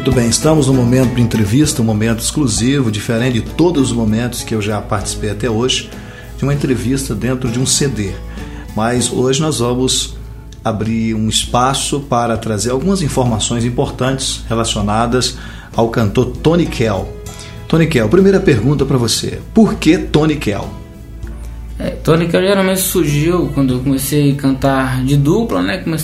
Muito bem, estamos no momento de entrevista, um momento exclusivo, diferente de todos os momentos que eu já participei até hoje, de uma entrevista dentro de um CD. Mas hoje nós vamos abrir um espaço para trazer algumas informações importantes relacionadas ao cantor Tony Kell. Tony Kell, primeira pergunta para você, por que Tony Kell? Tony Kell geralmente surgiu quando eu comecei a cantar de dupla,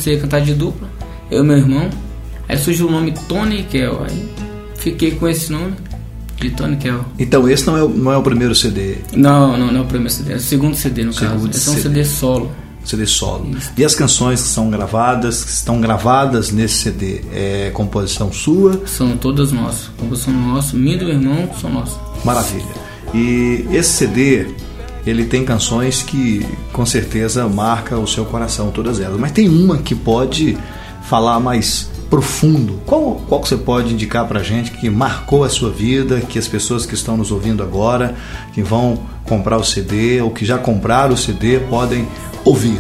eu e meu irmão. Aí surgiu o nome Tony Kell, aí fiquei com esse nome de Tony Kell. Então esse não é o primeiro CD? Não é o primeiro CD, é o segundo CD no caso. Esse é um CD solo. CD solo. Isso. E as canções que estão gravadas nesse CD, é composição sua? São todas nossas, composição nossa, minha e do meu irmão, são nossas. Maravilha. E esse CD, ele tem canções que com certeza marcam o seu coração, todas elas, mas tem uma que pode falar mais profundo. Qual que você pode indicar pra gente que marcou a sua vida, que as pessoas que estão nos ouvindo agora, que vão comprar o CD ou que já compraram o CD, podem ouvir?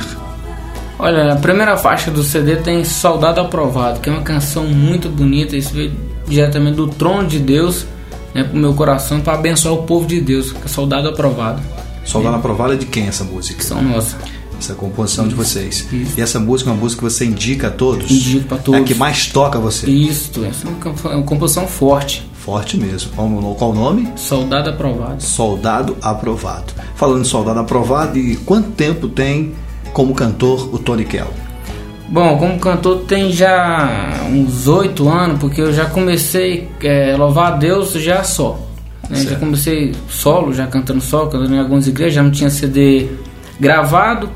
Olha, a primeira faixa do CD tem Soldado Aprovado, que é uma canção muito bonita. Isso veio diretamente do trono de Deus, né, pro meu coração, para abençoar o povo de Deus, que é Soldado Aprovado. Soldado Aprovado é de quem essa música? Que são nossas. Essa é a composição de vocês. Isso. E essa música é uma música que você indica a todos? Indico para todos. É a que mais toca você? Isso, essa é uma composição forte. Forte mesmo. Qual o nome? Soldado Aprovado. Soldado Aprovado. Falando em Soldado Aprovado, e quanto tempo tem como cantor o Tony Kell? Bom, como cantor tem já uns 8 anos, porque eu já comecei a louvar a Deus já só. Né? Já comecei solo, já cantando solo, cantando em algumas igrejas, já não tinha CD gravado.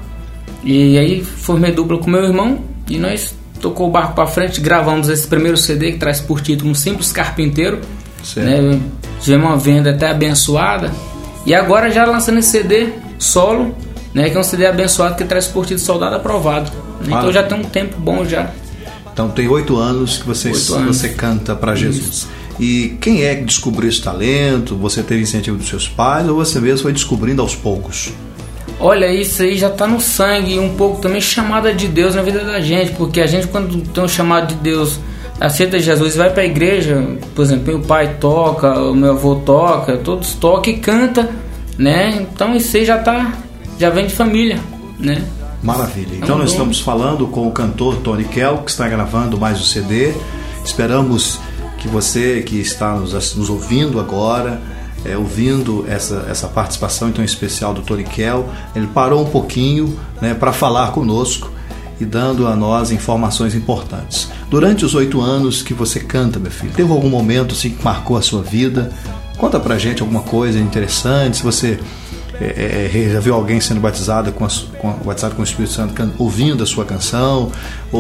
E aí formei dupla com meu irmão e nós tocou o barco para frente, gravamos esse primeiro CD que traz por título Um Simples Carpinteiro, né? Tivemos uma venda até abençoada e agora já lançando esse CD solo, né? Que é um CD abençoado que traz por título Soldado Aprovado, né? Então já tem um tempo bom já. Então tem 8 anos que você canta para Jesus. Isso. E quem é que descobriu esse talento? Você teve incentivo dos seus pais ou você mesmo foi descobrindo aos poucos? Olha, isso aí já tá no sangue e um pouco também chamada de Deus na vida da gente, porque a gente quando tem um chamado de Deus, aceita Jesus e vai pra igreja, por exemplo, meu pai toca, o meu avô toca, todos tocam e canta, né? Então isso aí já vem de família, né? Maravilha. Então nós estamos falando com o cantor Tony Kell, que está gravando mais o CD. Esperamos que você que está nos ouvindo agora, ouvindo essa participação tão especial do Tony Kell, ele parou um pouquinho, né, para falar conosco e dando a nós informações importantes. Durante os 8 anos que você canta, meu filho, teve algum momento assim, que marcou a sua vida? Conta pra gente alguma coisa interessante, se você já viu alguém sendo batizado com o Espírito Santo ouvindo a sua canção,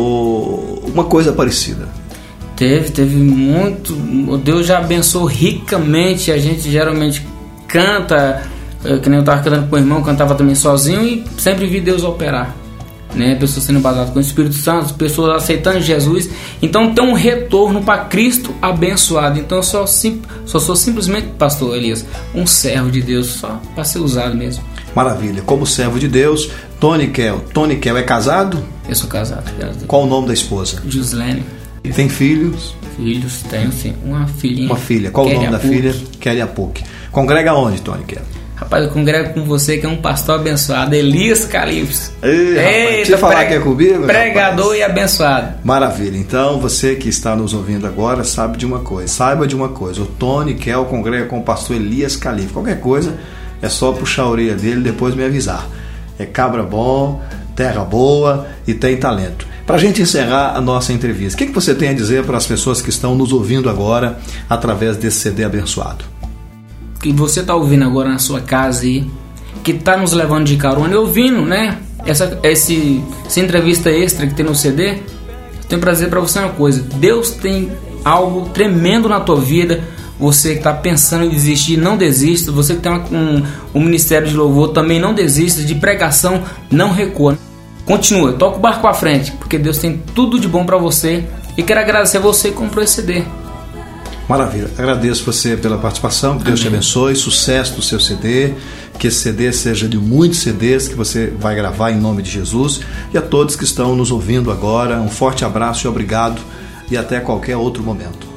ou uma coisa parecida. Teve muito. Deus já abençoou ricamente. A gente geralmente canta, que nem eu estava cantando com o irmão, cantava também sozinho e sempre vi Deus operar, né? Pessoas sendo batizadas com o Espírito Santo, pessoas aceitando Jesus. Então tem um retorno para Cristo abençoado. Então eu só sou simplesmente, pastor Elias, um servo de Deus, só para ser usado mesmo. Maravilha. Como servo de Deus, Tony Kell. Tony Kell é casado? Eu sou casado. Qual o nome da esposa? Gislene. E tem filhos? Filhos, tenho sim. Uma filhinha. Uma filha. Qual o nome da filha? Kelly Apuc. Congrega onde, Tony Kell? Rapaz, eu congrego com você, que é um pastor abençoado, Elias Califes. Eita, falar que é comigo? Pregador, rapaz. E abençoado. Maravilha. Então, você que está nos ouvindo agora, saiba de uma coisa. O Tony Kell congrega com o pastor Elias Califes. Qualquer coisa, é só puxar a orelha dele e depois me avisar. É cabra bom, terra boa e tem talento. Para a gente encerrar a nossa entrevista, o que você tem a dizer para as pessoas que estão nos ouvindo agora através desse CD abençoado? Que você está ouvindo agora na sua casa aí, que está nos levando de carona e ouvindo, né? Essa entrevista extra que tem no CD, eu tenho prazer para você uma coisa: Deus tem algo tremendo na tua vida. Você que está pensando em desistir, não desista. Você que tem um ministério de louvor, também não desista. De pregação, não recua. Continua, toca o barco para frente, porque Deus tem tudo de bom para você. E quero agradecer a você que comprou esse CD. Maravilha, agradeço você pela participação, que Deus te abençoe, sucesso do seu CD, que esse CD seja de muitos CDs que você vai gravar em nome de Jesus. E a todos que estão nos ouvindo agora, um forte abraço e obrigado, e até qualquer outro momento.